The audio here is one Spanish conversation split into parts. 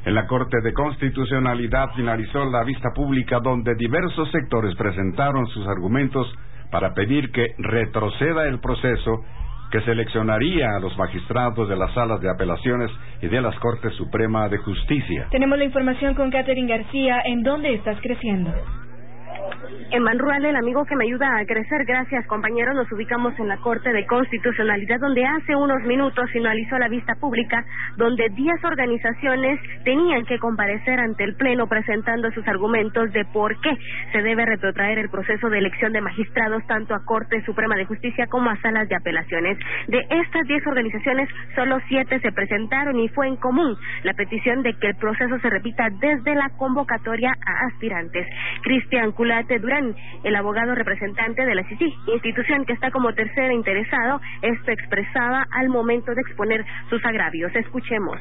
En la Corte de Constitucionalidad finalizó la vista pública donde diversos sectores presentaron sus argumentos para pedir que retroceda el proceso que seleccionaría a los magistrados de las salas de apelaciones y de la Corte Suprema de Justicia. Tenemos la información con Catherine García. ¿En dónde estás creciendo? En Banrural, el amigo que me ayuda a crecer. Gracias, compañeros. Nos ubicamos en la Corte de Constitucionalidad, donde hace unos minutos finalizó la vista pública, donde 10 organizaciones tenían que comparecer ante el Pleno presentando sus argumentos de por qué se debe retrotraer el proceso de elección de magistrados tanto a Corte Suprema de Justicia como a salas de apelaciones. De estas 10 organizaciones, solo 7 se presentaron y fue en común la petición de que el proceso se repita desde la convocatoria a aspirantes. Cristian Culate Durán, el abogado representante de la CICIG, institución que está como tercera interesado, esto expresaba al momento de exponer sus agravios. Escuchemos.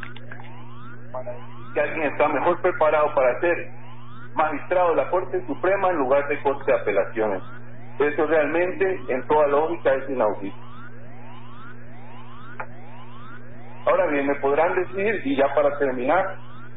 Que alguien está mejor preparado para ser magistrado de la Corte Suprema en lugar de Corte de Apelaciones. Eso realmente, en toda lógica, es inaudito. Ahora bien, me podrán decir, y ya para terminar,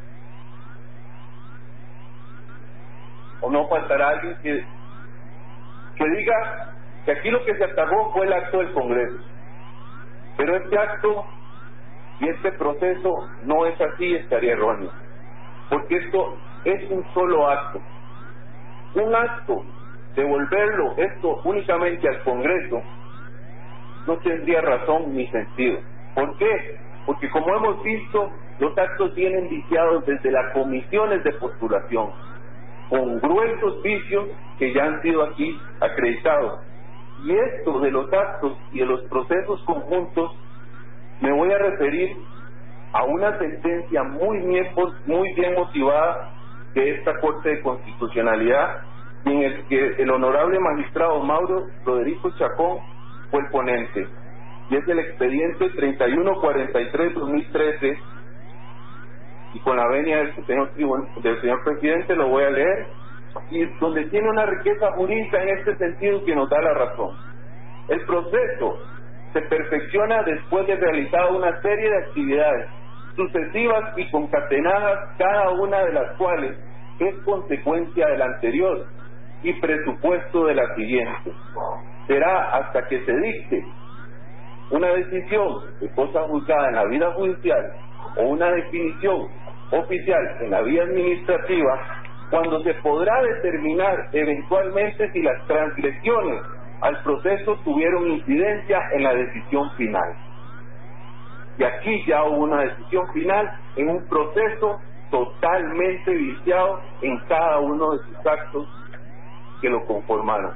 o no faltará alguien que diga que aquí lo que se atacó fue el acto del Congreso, pero este acto y este proceso no es así, estaría erróneo, porque esto es un solo acto. Un acto, devolverlo esto únicamente al Congreso, no tendría razón ni sentido. ¿Por qué? Porque como hemos visto, los actos vienen viciados desde las comisiones de postulación, con gruesos vicios que ya han sido aquí acreditados. Y esto de los actos y de los procesos conjuntos, me voy a referir a una sentencia muy bien motivada de esta Corte de Constitucionalidad, en el que el honorable magistrado Mauro Roderico Chacón fue el ponente, y es el expediente 3143-2013, y con la venia del señor presidente lo voy a leer, y donde tiene una riqueza jurídica en este sentido que nos da la razón. El proceso se perfecciona después de realizar una serie de actividades sucesivas y concatenadas, cada una de las cuales es consecuencia de la anterior y presupuesto de la siguiente. Será hasta que se dicte una decisión de cosa juzgada en la vida judicial o una definición oficial en la vía administrativa, cuando se podrá determinar eventualmente si las transgresiones al proceso tuvieron incidencia en la decisión final. Y aquí ya hubo una decisión final en un proceso totalmente viciado en cada uno de sus actos que lo conformaron.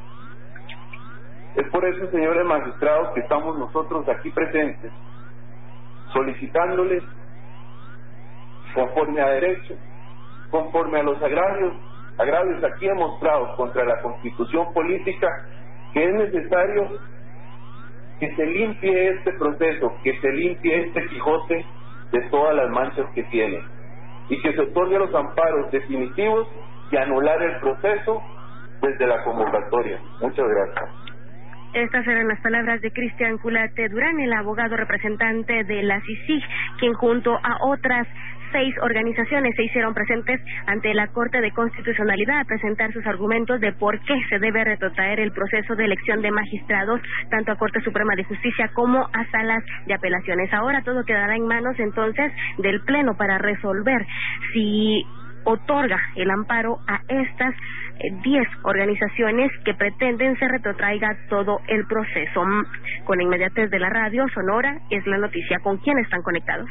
Es por eso, señores magistrados, que estamos nosotros aquí presentes solicitándoles, conforme a derecho, conforme a los agravios aquí demostrados contra la Constitución política, que es necesario que se limpie este proceso, que se limpie este Quijote de todas las manchas que tiene, y que se otorgue los amparos definitivos y anular el proceso desde la convocatoria. Muchas gracias. Estas eran las palabras de Cristian Culate Durán, el abogado representante de la CICIG, quien junto a otras 6 organizaciones se hicieron presentes ante la Corte de Constitucionalidad a presentar sus argumentos de por qué se debe retrotraer el proceso de elección de magistrados tanto a Corte Suprema de Justicia como a salas de apelaciones. Ahora todo quedará en manos entonces del Pleno para resolver si otorga el amparo a estas 10 organizaciones que pretenden se retrotraiga todo el proceso. Con inmediatez de la radio Sonora es la noticia. ¿Con quién están conectados?